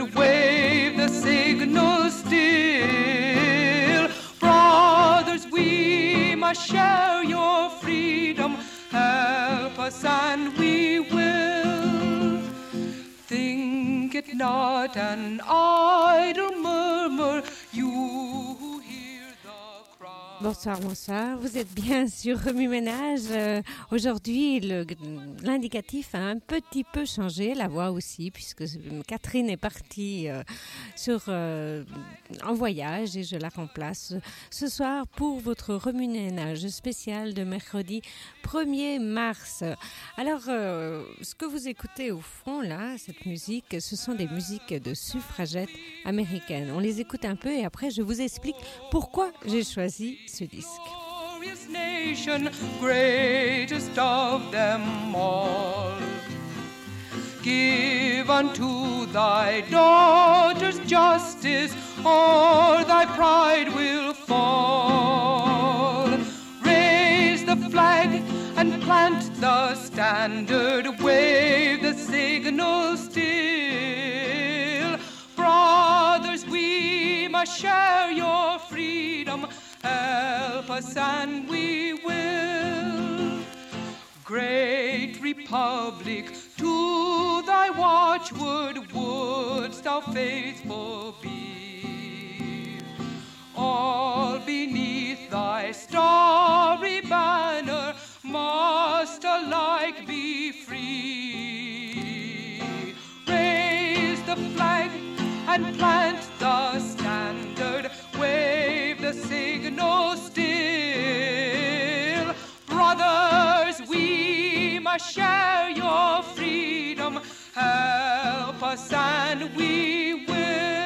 wave the signal still. Brothers, we must share your freedom. Help us and we will. Think it not an idle murmur, you who hear the cry. Bonsoir, bonsoir. Vous êtes bien sur Remue Ménage. Aujourd'hui, l'indicatif a un petit peu changé, la voix aussi, puisque Catherine est partie en voyage et je la remplace ce soir pour votre Remue Ménage spécial de mercredi 1er mars. Alors, ce que vous écoutez au fond, là, cette musique, ce sont des musiques de suffragettes américaines. On les écoute un peu et après, je vous explique pourquoi j'ai choisi ce disque. Glorious nation, greatest of them all. Give unto thy daughters justice, or thy pride will fall. Raise the flag and plant the standard, wave the signal still. Brothers, we must share your freedom. Help us and we will. Great Republic, to thy watchword wouldst thou faithful be. All beneath thy starry banner must alike be free. Raise the flag and plant the standard, wave the signal still. Brothers, we must share your freedom. Help us and we will.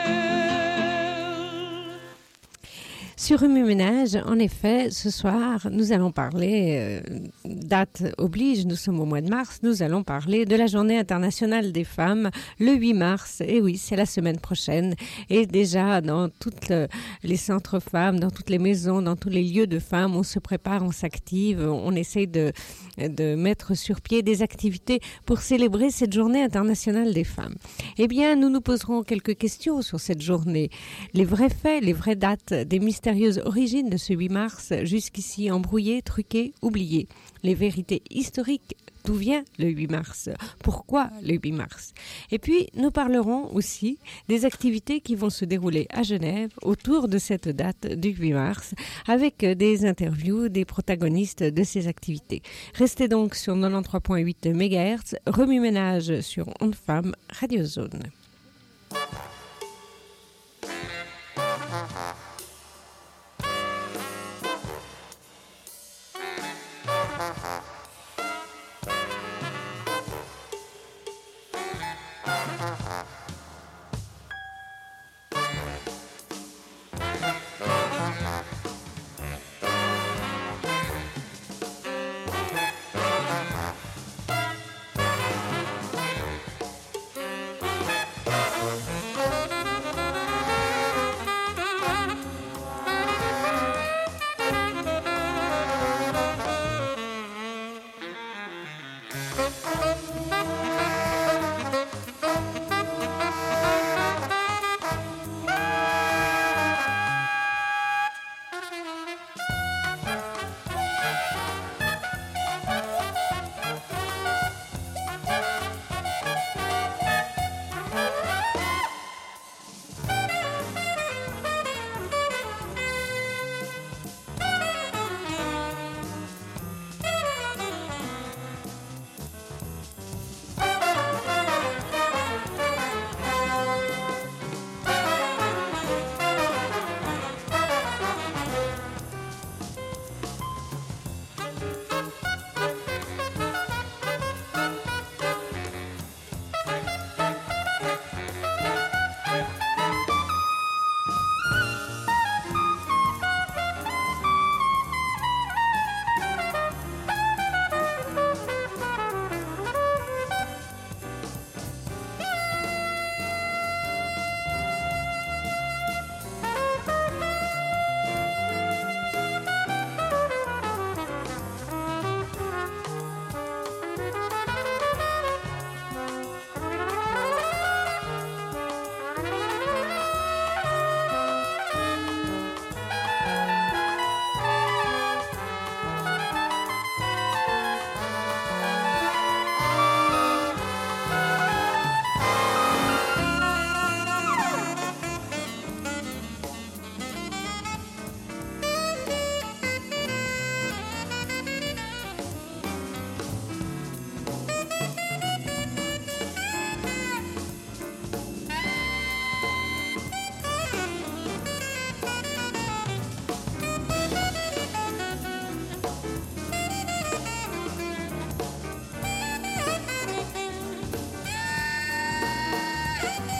Sur Remue Ménage, en effet, ce soir, nous allons parler, date oblige, nous sommes au mois de mars, nous allons parler de la Journée internationale des femmes, le 8 mars. Et oui, c'est la semaine prochaine. Et déjà, dans toutes les centres femmes, dans toutes les maisons, dans tous les lieux de femmes, on se prépare, on s'active, on essaye de mettre sur pied des activités pour célébrer cette Journée internationale des femmes. Eh bien, nous nous poserons quelques questions sur cette journée. Les vrais faits, les vraies dates, des mystérieuses origines de ce 8 mars, jusqu'ici embrouillées, truquées, oubliées. Les vérités historiques, d'où vient le 8 mars? Pourquoi le 8 mars? Et puis, nous parlerons aussi des activités qui vont se dérouler à Genève autour de cette date du 8 mars, avec des interviews des protagonistes de ces activités. Restez donc sur 93.8 MHz, Remue Ménage sur Ondes Femmes, Radio Zone.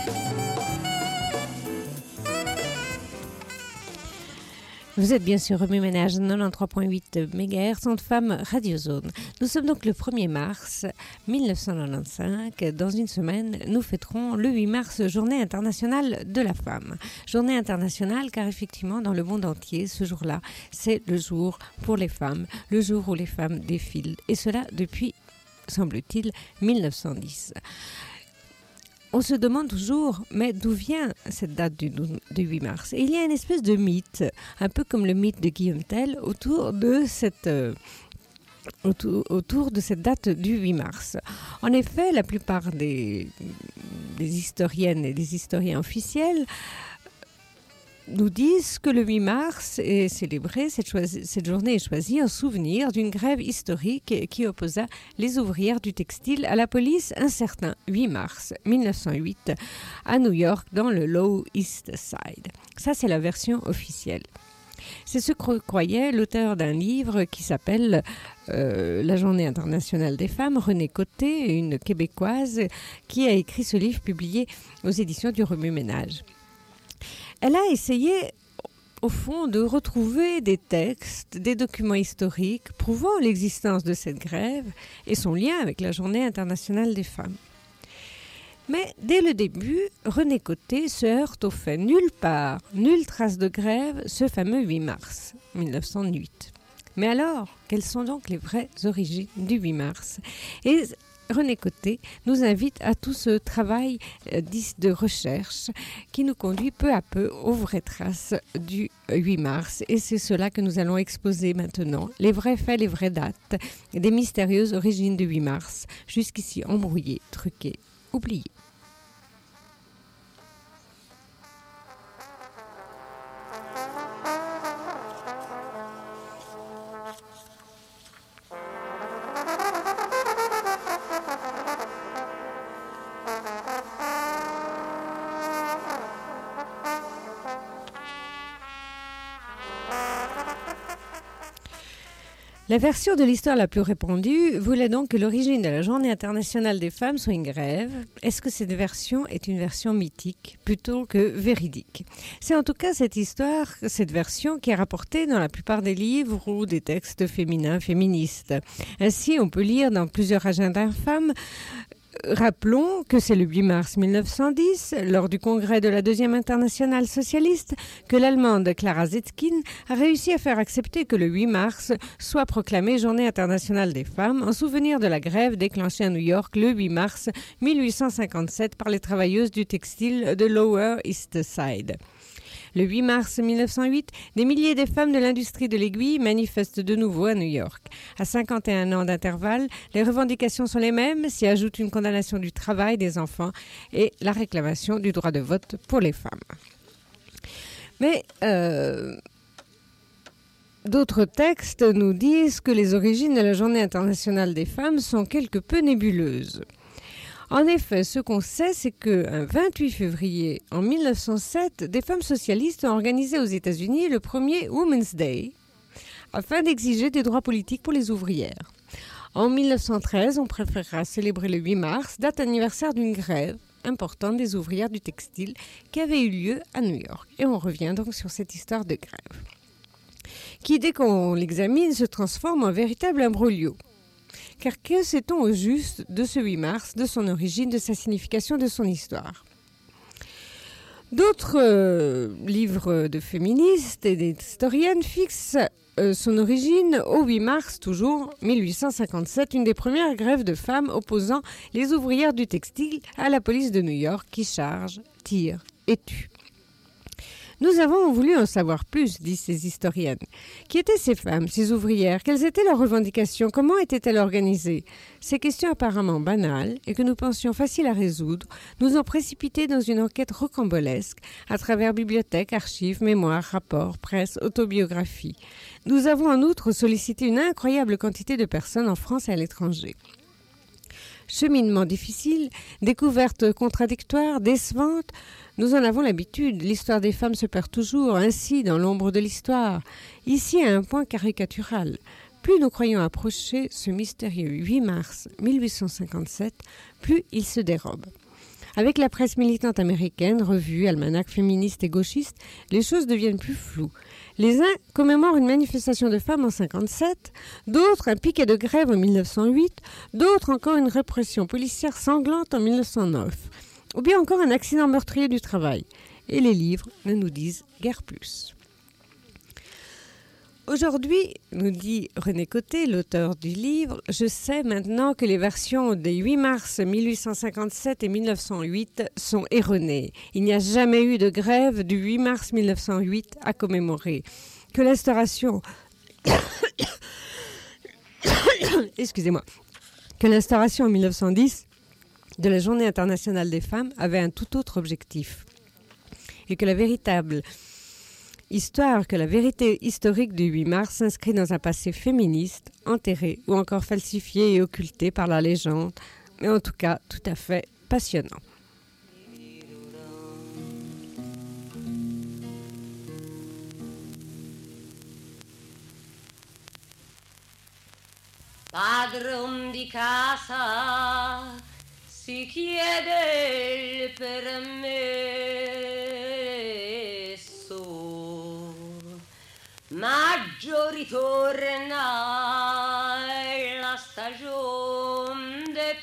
Vous êtes bien sûr Remue Ménage 93.8 MHz, Ondes Femmes Radio Zone. Nous sommes donc le 1er mars 1995. Dans une semaine, nous fêterons le 8 mars, Journée internationale de la femme. Journée internationale car effectivement, dans le monde entier, ce jour-là, c'est le jour pour les femmes, le jour où les femmes défilent. Et cela depuis, semble-t-il, 1910. On se demande toujours, mais d'où vient cette date du 8 mars? Et il y a une espèce de mythe, un peu comme le mythe de Guillaume Tell, autour de cette date du 8 mars. En effet, la plupart des historiennes et des historiens officiels nous disent que le 8 mars est célébré, cette journée est choisie en souvenir d'une grève historique qui opposa les ouvrières du textile à la police un certain 8 mars 1908 à New York dans le Lower East Side. Ça, c'est la version officielle. C'est ce que croyait l'auteur d'un livre qui s'appelle La Journée internationale des femmes, Renée Côté, une Québécoise qui a écrit ce livre publié aux éditions du Remue Ménage. Elle a essayé, au fond, de retrouver des textes, des documents historiques prouvant l'existence de cette grève et son lien avec la Journée internationale des femmes. Mais dès le début, Renée Côté se heurte au fait nulle part, nulle trace de grève, ce fameux 8 mars 1908. Mais alors, quelles sont donc les vraies origines du 8 mars ? Et Renée Côté nous invite à tout ce travail de recherche qui nous conduit peu à peu aux vraies traces du 8 mars. Et c'est cela que nous allons exposer maintenant. Les vrais faits, les vraies dates, des mystérieuses origines du 8 mars, jusqu'ici embrouillées, truquées, oubliées. La version de l'histoire la plus répandue voulait donc que l'origine de la Journée internationale des femmes soit une grève. Est-ce que cette version est une version mythique plutôt que véridique ? C'est en tout cas cette version qui est rapportée dans la plupart des livres ou des textes féminins, féministes. Ainsi, on peut lire dans plusieurs agendas femmes. Rappelons que c'est le 8 mars 1910, lors du congrès de la Deuxième Internationale socialiste, que l'Allemande Clara Zetkin a réussi à faire accepter que le 8 mars soit proclamé Journée internationale des femmes en souvenir de la grève déclenchée à New York le 8 mars 1857 par les travailleuses du textile de Lower East Side. Le 8 mars 1908, des milliers de femmes de l'industrie de l'aiguille manifestent de nouveau à New York. À 51 ans d'intervalle, les revendications sont les mêmes, s'y ajoute une condamnation du travail des enfants et la réclamation du droit de vote pour les femmes. Mais d'autres textes nous disent que les origines de la Journée internationale des femmes sont quelque peu nébuleuses. En effet, ce qu'on sait, c'est qu'un 28 février en 1907, des femmes socialistes ont organisé aux États-Unis le premier Women's Day afin d'exiger des droits politiques pour les ouvrières. En 1913, on préférera célébrer le 8 mars, date anniversaire d'une grève importante des ouvrières du textile qui avait eu lieu à New York. Et on revient donc sur cette histoire de grève, qui, dès qu'on l'examine, se transforme en véritable imbroglio. Car que sait-on au juste de ce 8 mars, de son origine, de sa signification, de son histoire ? D'autres livres de féministes et d'historiennes fixent son origine au 8 mars, toujours 1857, une des premières grèves de femmes opposant les ouvrières du textile à la police de New York qui charge, tire et tue. Nous avons voulu en savoir plus, disent ces historiennes. Qui étaient ces femmes, ces ouvrières ? Quelles étaient leurs revendications ? Comment étaient-elles organisées ? Ces questions apparemment banales et que nous pensions faciles à résoudre nous ont précipités dans une enquête rocambolesque à travers bibliothèques, archives, mémoires, rapports, presse, autobiographies. Nous avons en outre sollicité une incroyable quantité de personnes en France et à l'étranger. Cheminement difficile, découvertes contradictoires, décevantes, nous en avons l'habitude. L'histoire des femmes se perd toujours, ainsi dans l'ombre de l'histoire. Ici, à un point caricatural. Plus nous croyons approcher ce mystérieux 8 mars 1857, plus il se dérobe. Avec la presse militante américaine, revues, almanachs féministes et gauchistes, les choses deviennent plus floues. Les uns commémorent une manifestation de femmes en 1957, d'autres un piquet de grève en 1908, d'autres encore une répression policière sanglante en 1909, ou bien encore un accident meurtrier du travail. Et les livres ne nous disent guère plus. Aujourd'hui, nous dit René Côté, l'auteur du livre, je sais maintenant que les versions des 8 mars 1857 et 1908 sont erronées. Il n'y a jamais eu de grève du 8 mars 1908 à commémorer. Que l'instauration... Excusez-moi. Que l'instauration en 1910 de la Journée internationale des femmes avait un tout autre objectif. Et que la vérité historique du 8 mars s'inscrit dans un passé féministe, enterré ou encore falsifié et occulté par la légende, mais en tout cas tout à fait passionnant. Padron di casa si chiede il permesso, maggio ritorna e la stagione dei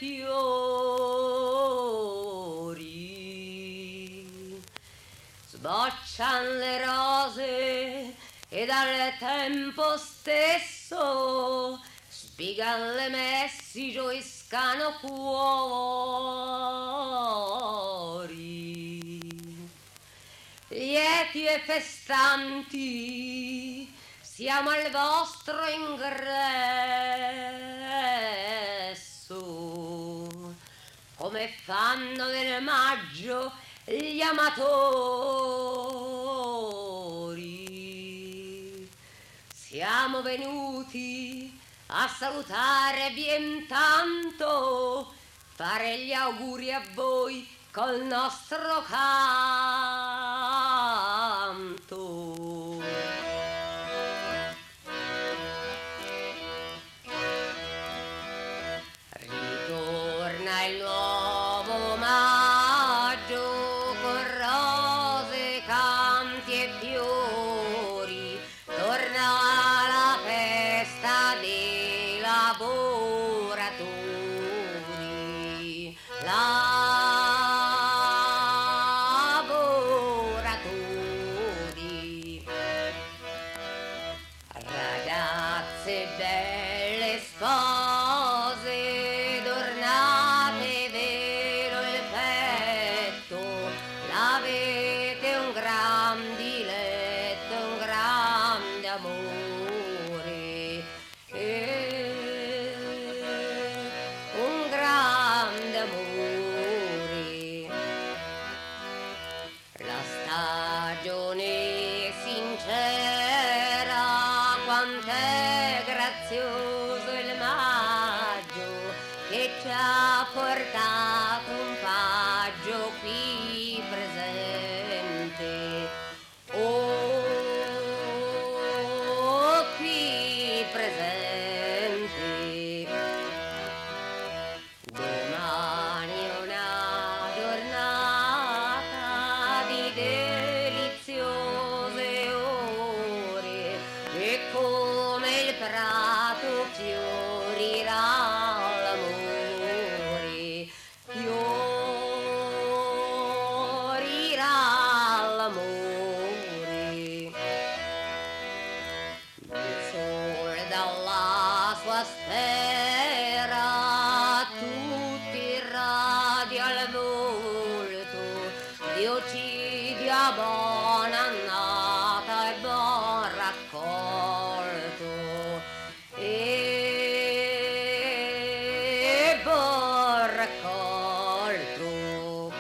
fiori, sboccian le rose e dal tempo stesso spigan le messi, gioiscano cuori, lieti e festanti siamo al vostro ingresso, come fanno nel maggio gli amatori. Siamo venuti a salutarvi e intanto fare gli auguri a voi col nostro canto. Ritorna il nuovo maggio con rose, canti e fiori, torna la festa dei lavoratori, ragazze belle spose, adornate velo il petto, l'avete un gran diletto, un grande amore, un grande amore. La stagione sincera, quant'è grazioso il maggio che ci ha portato un paggio qui presente. Oh, qui presente. Domani è una giornata di deliziose ore e come il prato fiorirà l'amore, fiorirà l'amore. Il sole dalla sua sfera tutti irradia al volto, Dio ci dia buona annata e buon raccolto, e buon raccolto.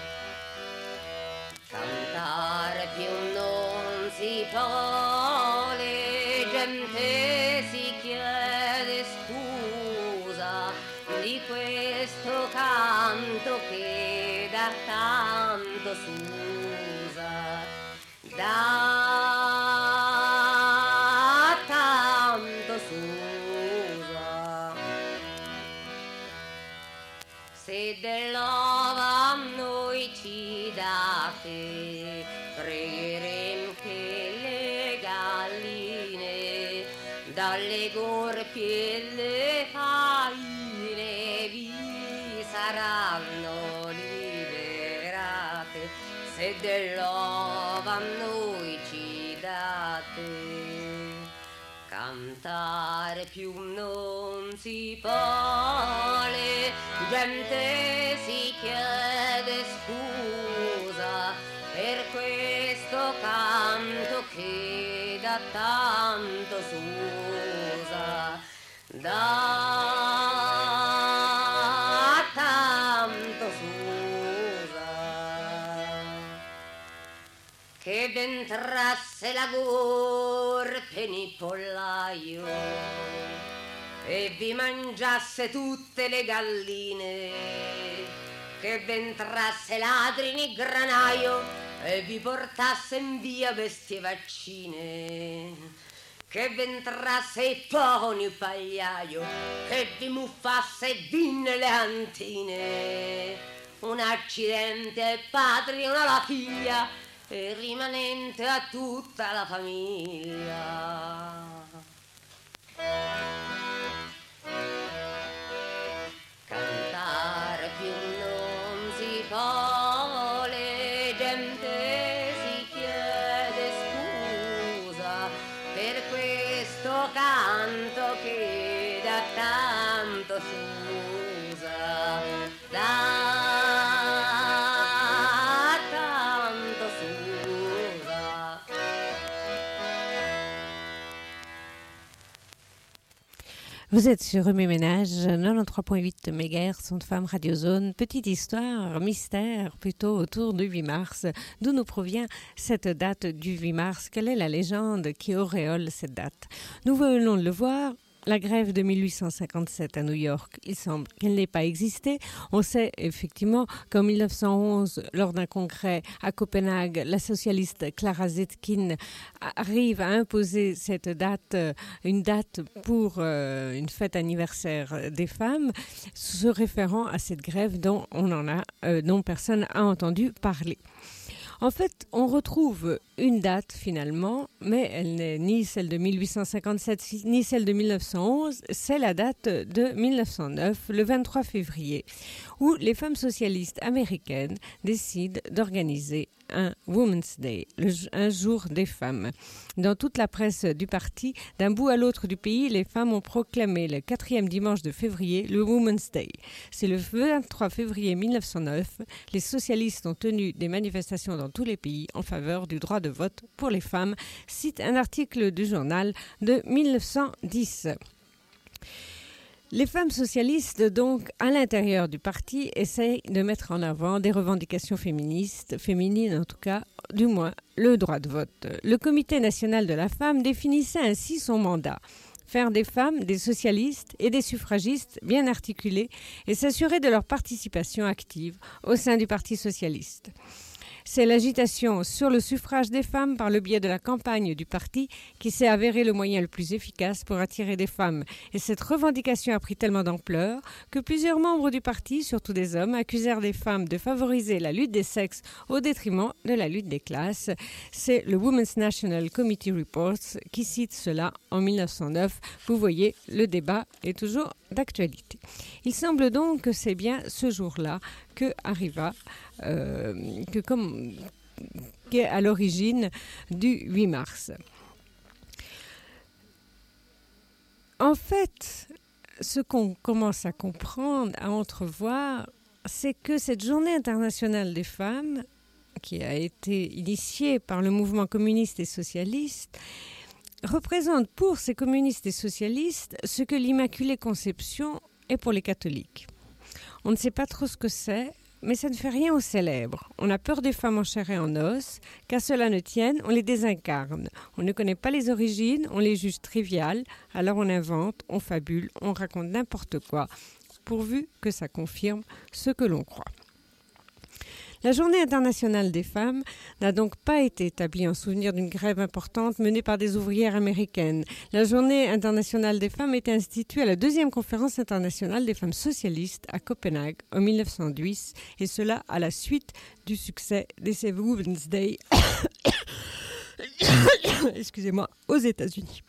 Cantare più non si vuole, gente si chiede scusa di questo canto che da tanto s'usa, da tanto s'usa. Se del love hanno latte, pregherem che le galline dalle gorpie e le faine vi saranno liberate se dell'ova a noi ci date. Cantare più non si vuole, gente si chiede scusa per questo canto che da tanto s'usa, da tanto s'usa. Che ventrasse la gorpe in il pollaio e vi mangiasse tutte le galline, che ventrasse ladri in il granaio e vi portasse in via bestie vaccine, che ventrasse il poni il pagliaio, che vi muffasse vin le antine, un accidente ai padri e una alla figlia, e rimanente a tutta la famiglia. Cantare più non si vuole, gente si chiede scusa per questo canto che da tanto s'usa, da tanto s'usa. Vous êtes sur Remue Ménage, 93.8 MHz, Ondes Femmes Radio Zone. Petite histoire, mystère plutôt autour du 8 mars. D'où nous provient cette date du 8 mars? Quelle est la légende qui auréole cette date? Nous venons de le voir. La grève de 1857 à New York, il semble qu'elle n'ait pas existé. On sait effectivement qu'en 1911, lors d'un congrès à Copenhague, la socialiste Clara Zetkin arrive à imposer cette date, une date pour une fête anniversaire des femmes, se référant à cette grève dont dont personne n'a entendu parler. En fait, on retrouve une date finalement, mais elle n'est ni celle de 1857 ni celle de 1911, c'est la date de 1909, le 23 février, où les femmes socialistes américaines décident d'organiser un Women's Day, un jour des femmes. Dans toute la presse du parti, d'un bout à l'autre du pays, les femmes ont proclamé le 4e dimanche de février le Women's Day. C'est le 23 février 1909, les socialistes ont tenu des manifestations dans tous les pays en faveur du droit de vote pour les femmes, cite un article du journal de 1910. Les femmes socialistes, donc, à l'intérieur du parti, essayent de mettre en avant des revendications féminines en tout cas, du moins le droit de vote. Le Comité national de la femme définissait ainsi son mandat: faire des femmes des socialistes et des suffragistes bien articulés et s'assurer de leur participation active au sein du Parti socialiste. C'est l'agitation sur le suffrage des femmes par le biais de la campagne du parti qui s'est avérée le moyen le plus efficace pour attirer des femmes. Et cette revendication a pris tellement d'ampleur que plusieurs membres du parti, surtout des hommes, accusèrent les femmes de favoriser la lutte des sexes au détriment de la lutte des classes. C'est le Women's National Committee Reports qui cite cela en 1909. Vous voyez, le débat est toujours d'actualité. Il semble donc que c'est bien ce jour-là que arriva qui est à l'origine du 8 mars. En fait, ce qu'on commence à comprendre, à entrevoir, c'est que cette journée internationale des femmes, qui a été initiée par le mouvement communiste et socialiste, représente pour ces communistes et socialistes ce que l'Immaculée Conception est pour les catholiques. On ne sait pas trop ce que c'est, mais ça ne fait rien aux célèbres. On a peur des femmes en chair et en os, qu'à cela ne tienne, on les désincarne. On ne connaît pas les origines, on les juge triviales, alors on invente, on fabule, on raconte n'importe quoi, pourvu que ça confirme ce que l'on croit. La Journée internationale des femmes n'a donc pas été établie en souvenir d'une grève importante menée par des ouvrières américaines. La Journée internationale des femmes a été instituée à la deuxième conférence internationale des femmes socialistes à Copenhague en 1910, et cela à la suite du succès des Women's Day excusez-moi, aux États-Unis.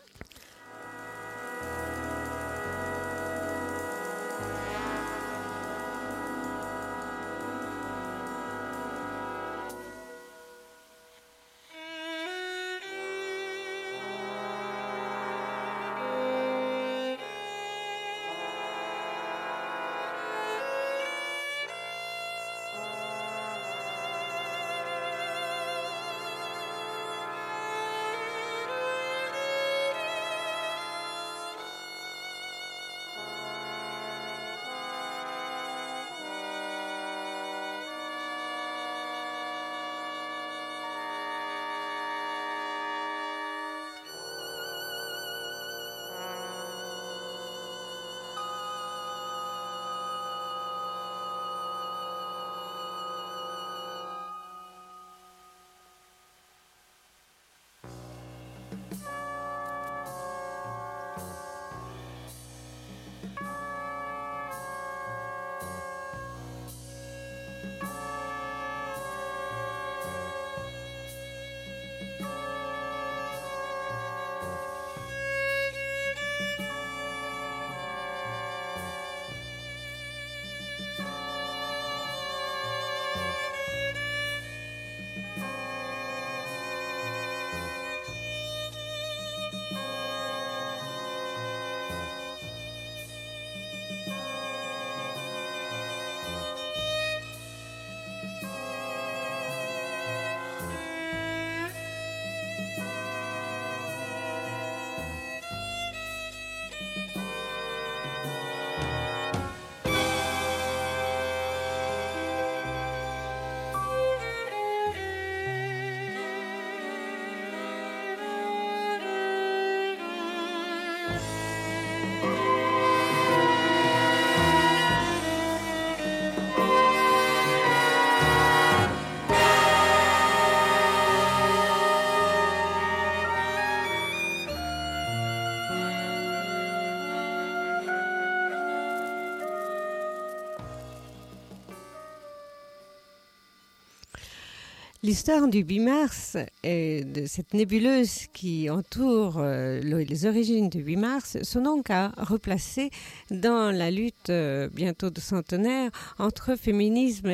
L'histoire du 8 mars et de cette nébuleuse qui entoure les origines du 8 mars sont donc à replacer dans la lutte bientôt de centenaire entre féminisme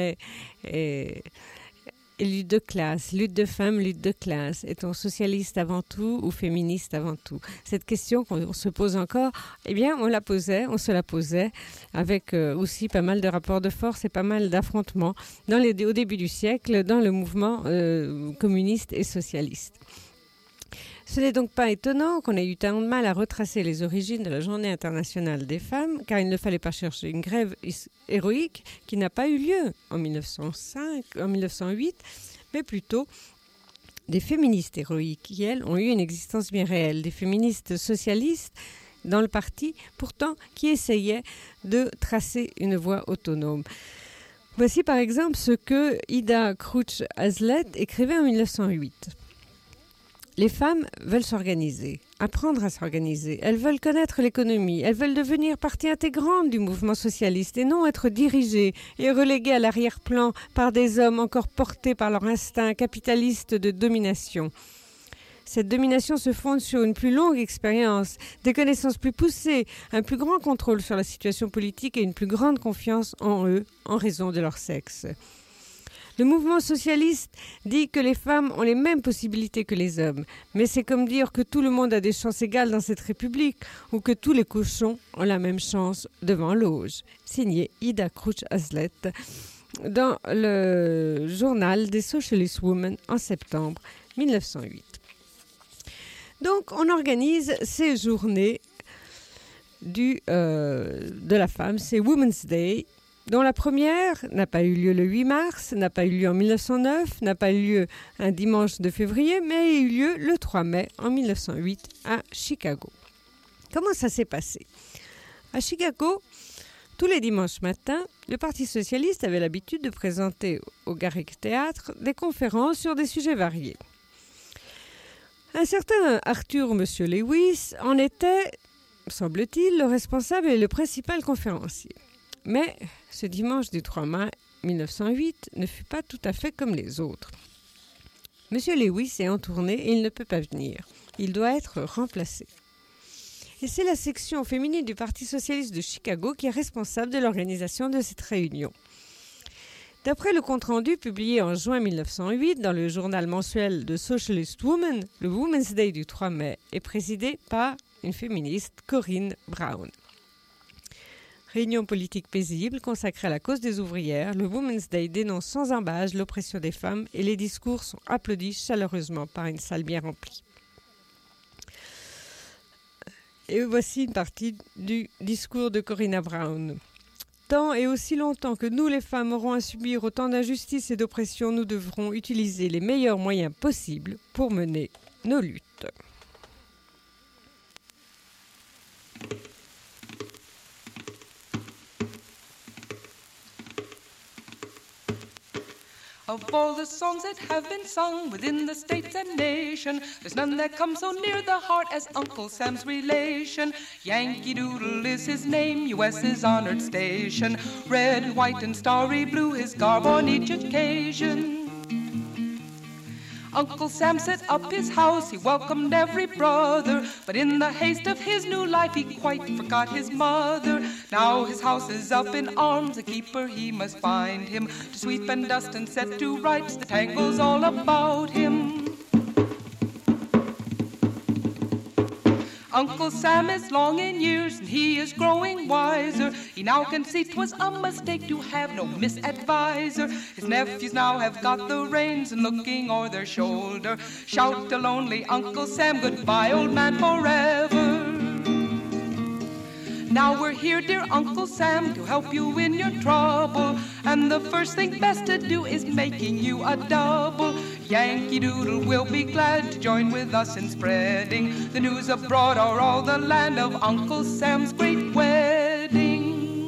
et lutte de classe, lutte de femmes, lutte de classe. Est-on socialiste avant tout ou féministe avant tout? Cette question qu'on se pose encore, eh bien, on se la posait avec aussi pas mal de rapports de force et pas mal d'affrontements au début du siècle dans le mouvement communiste et socialiste. Ce n'est donc pas étonnant qu'on ait eu tant de mal à retracer les origines de la Journée internationale des femmes, car il ne fallait pas chercher une grève héroïque qui n'a pas eu lieu en 1908, mais plutôt des féministes héroïques qui, elles, ont eu une existence bien réelle, des féministes socialistes dans le parti, pourtant, qui essayaient de tracer une voie autonome. Voici par exemple ce que Ida Crouch-Hazlett écrivait en 1908. Les femmes veulent s'organiser, apprendre à s'organiser. Elles veulent connaître l'économie. Elles veulent devenir partie intégrante du mouvement socialiste et non être dirigées et reléguées à l'arrière-plan par des hommes encore portés par leur instinct capitaliste de domination. Cette domination se fonde sur une plus longue expérience, des connaissances plus poussées, un plus grand contrôle sur la situation politique et une plus grande confiance en eux en raison de leur sexe. Le mouvement socialiste dit que les femmes ont les mêmes possibilités que les hommes, mais c'est comme dire que tout le monde a des chances égales dans cette république ou que tous les cochons ont la même chance devant l'auge. Signé Ida Crouch-Hazlett dans le journal des Socialist Women en septembre 1908. Donc on organise ces journées de la femme, c'est Women's Day, dont la première n'a pas eu lieu le 8 mars, n'a pas eu lieu en 1909, n'a pas eu lieu un dimanche de février, mais a eu lieu le 3 mai en 1908 à Chicago. Comment ça s'est passé? À Chicago, Tous les dimanches matins, le Parti socialiste avait l'habitude de présenter au Garrick Théâtre des conférences sur des sujets variés. Un certain Arthur M. Lewis en était, semble-t-il, le responsable et le principal conférencier. Mais ce dimanche du 3 mai 1908 ne fut pas tout à fait comme les autres. M. Lewis est en tournée et il ne peut pas venir. Il doit être remplacé. Et c'est la section féminine du Parti socialiste de Chicago qui est responsable de l'organisation de cette réunion. D'après le compte-rendu publié en juin 1908 dans le journal mensuel de Socialist Woman, le Women's Day du 3 mai est présidé par une féministe, Corinne Brown. Réunion politique paisible consacrée à la cause des ouvrières, le Women's Day dénonce sans embâche l'oppression des femmes et les discours sont applaudis chaleureusement par une salle bien remplie. Et voici une partie du discours de Corinna Brown. Tant et aussi longtemps que nous, les femmes, aurons à subir autant d'injustices et d'oppression, nous devrons utiliser les meilleurs moyens possibles pour mener nos luttes. Of all the songs that have been sung within the states and nation, there's none that comes so near the heart as Uncle Sam's relation. Yankee Doodle is his name, U.S.'s honored station. Red, white, and starry blue, his garb on each occasion. Uncle Sam set up his house, he welcomed every brother, but in the haste of his new life he quite forgot his mother. Now his house is up in arms, a keeper he must find him, to sweep and dust and set to rights the tangles all about him. Uncle Sam is long in years and he is growing wiser. He now can see 'twas a mistake to have no misadvisor. His nephews now have got the reins and looking o'er their shoulder shout to lonely Uncle Sam, goodbye old man forever. Now we're here, dear Uncle Sam, to help you in your trouble, and the first thing best to do is making you a double. Yankee Doodle will be glad to join with us in spreading the news abroad o'er all the land of Uncle Sam's great wedding.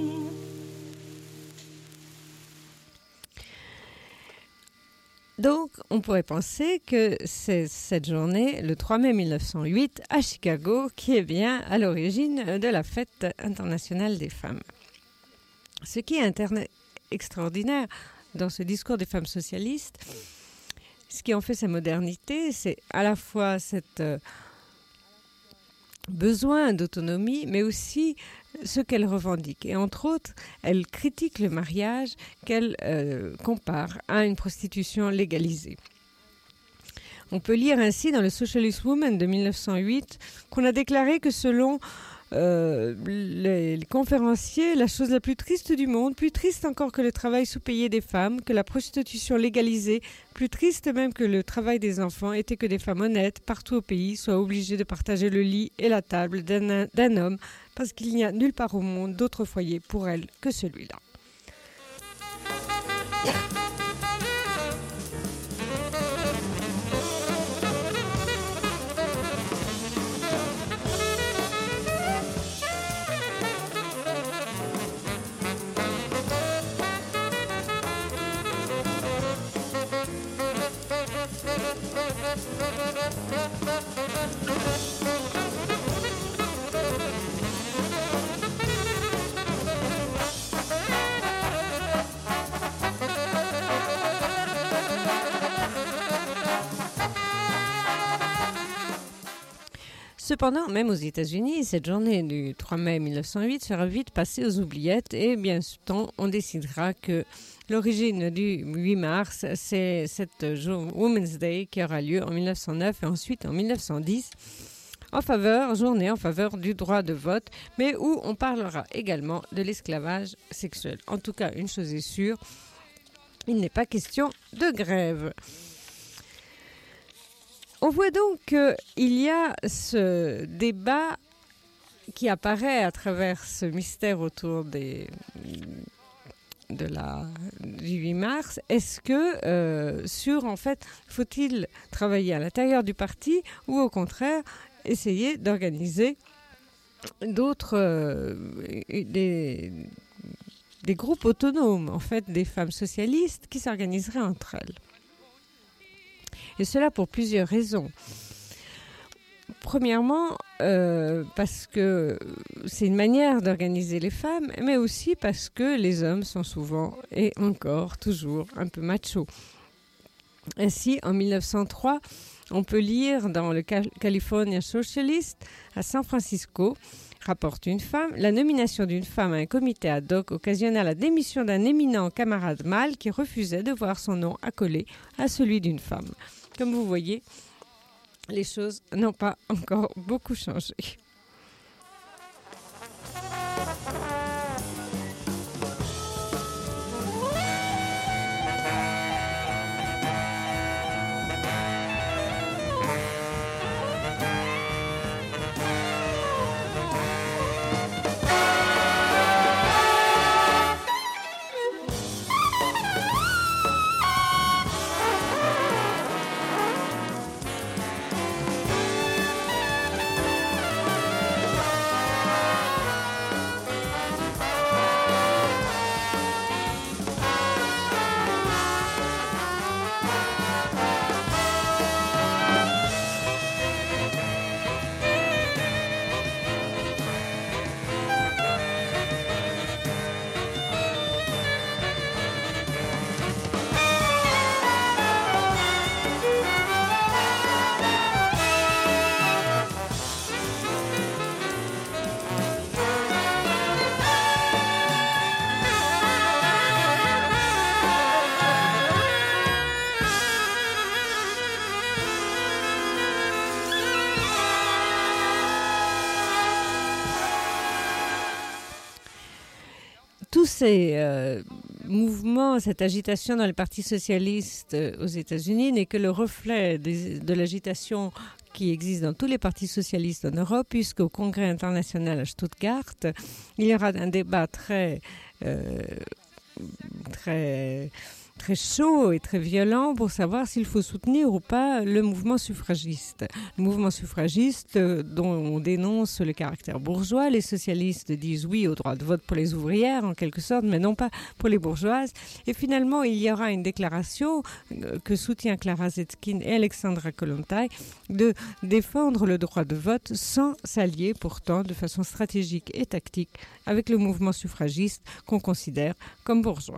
Donc, on pourrait penser que c'est cette journée, le 3 mai 1908, à Chicago, qui est bien à l'origine de la fête internationale des femmes. Ce qui est extraordinaire dans ce discours des femmes socialistes, ce qui en fait sa modernité, c'est à la fois cet besoin d'autonomie, mais aussi ce qu'elle revendique. Et entre autres, elle critique le mariage qu'elle compare à une prostitution légalisée. On peut lire ainsi dans le Socialist Woman de 1908 qu'on a déclaré que selon les conférenciers, la chose la plus triste du monde, plus triste encore que le travail sous-payé des femmes, que la prostitution légalisée, plus triste même que le travail des enfants, était que des femmes honnêtes, partout au pays, soient obligées de partager le lit et la table d'un homme, parce qu'il n'y a nulle part au monde d'autre foyer pour elles que celui-là. Cependant, même aux États-Unis, cette journée du 3 mai 1908 sera vite passée aux oubliettes et bien souvent on décidera que l'origine du 8 mars, c'est cette Women's Day qui aura lieu en 1909 et ensuite en 1910 journée en faveur du droit de vote, mais où on parlera également de l'esclavage sexuel. En tout cas, une chose est sûre, il n'est pas question de grève. On voit donc qu'il y a ce débat qui apparaît à travers ce mystère autour du 8 mars. Est-ce que en fait, faut-il travailler à l'intérieur du parti ou au contraire essayer d'organiser des groupes autonomes, en fait, des femmes socialistes qui s'organiseraient entre elles. Et cela pour plusieurs raisons. Premièrement, parce que c'est une manière d'organiser les femmes, mais aussi parce que les hommes sont souvent, et encore, toujours, un peu machos. Ainsi, en 1903, on peut lire dans le California Socialist à San Francisco, rapporte une femme, la nomination d'une femme à un comité ad hoc occasionna la démission d'un éminent camarade mâle qui refusait de voir son nom accolé à celui d'une femme. Comme vous voyez, les choses n'ont pas encore beaucoup changé. Tous ces mouvements, cette agitation dans le Parti socialiste aux États-Unis n'est que le reflet de l'agitation qui existe dans tous les partis socialistes en Europe, puisqu'au Congrès international à Stuttgart, il y aura un débat très chaud et très violent pour savoir s'il faut soutenir ou pas le mouvement suffragiste. Le mouvement suffragiste dont on dénonce le caractère bourgeois. Les socialistes disent oui au droit de vote pour les ouvrières en quelque sorte, mais non pas pour les bourgeoises. Et finalement, il y aura une déclaration que soutient Clara Zetkin et Alexandra Kollontai de défendre le droit de vote sans s'allier pourtant de façon stratégique et tactique avec le mouvement suffragiste qu'on considère comme bourgeois.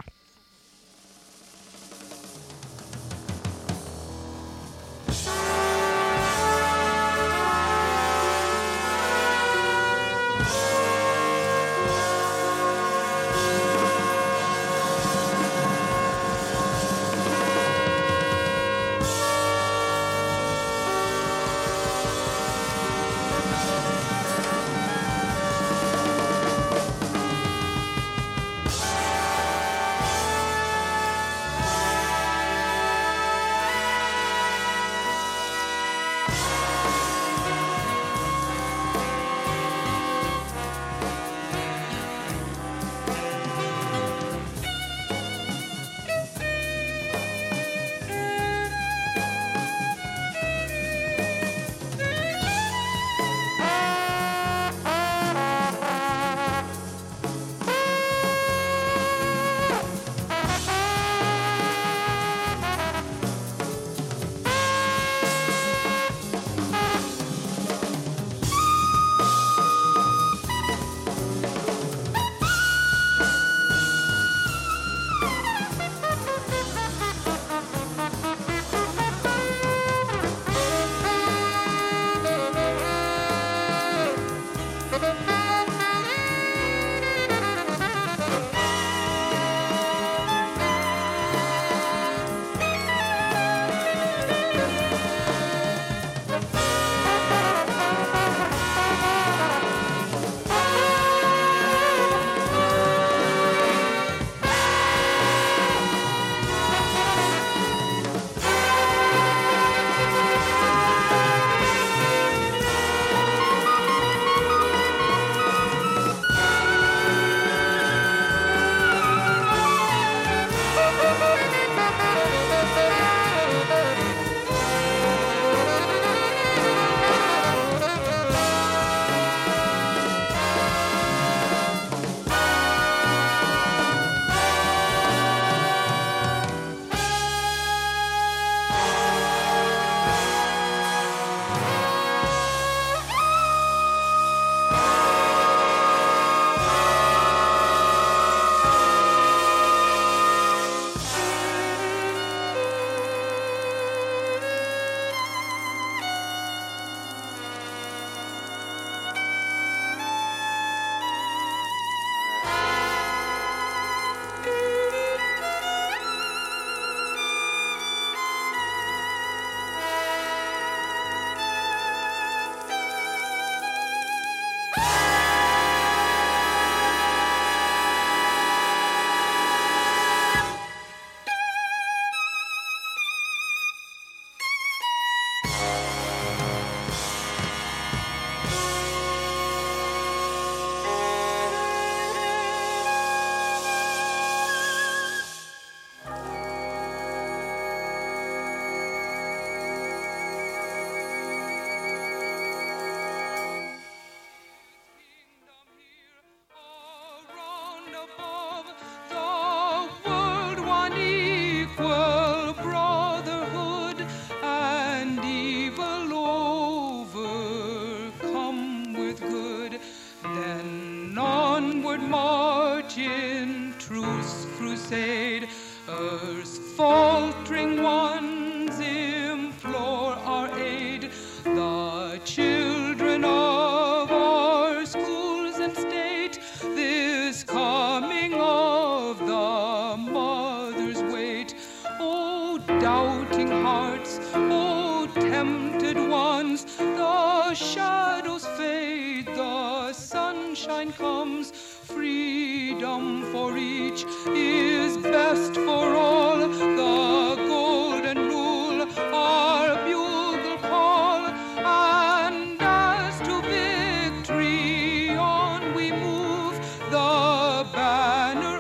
doubting hearts, oh tempted ones, the shadows fade, the sunshine comes, freedom for each is best for all, the golden rule, our bugle call, and as to victory on we move, the banner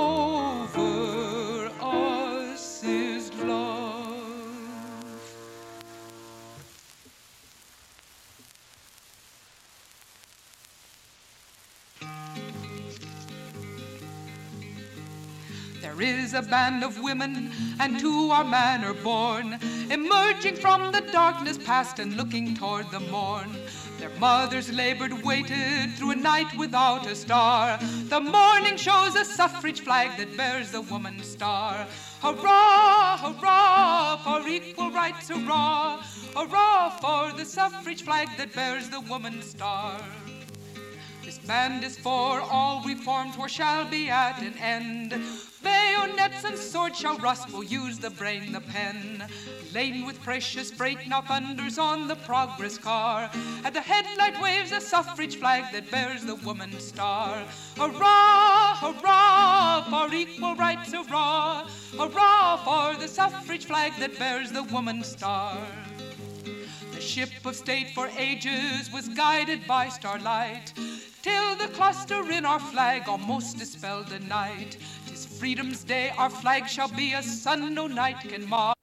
over us is love. There is a band of women, and to our manor born, emerging from the darkness past and looking toward the morn. Their mothers labored, waited through a night without a star. The morning shows a suffrage flag that bears the woman's star. Hurrah, hurrah, for equal rights, hurrah, hurrah, for the suffrage flag that bears the woman's star. This band is for all reforms, war shall be at an end. Bayonets and swords shall rust, we'll use the brain, the pen. Laden with precious freight, now thunders on the progress car. At the headlight waves a suffrage flag that bears the woman's star. Hurrah, hurrah, for equal rights, hurrah, hurrah, for the suffrage flag that bears the woman's star. The ship of state for ages was guided by starlight, till the cluster in our flag almost dispelled the night. 'Tis freedom's day, our flag shall be a sun no night can mar.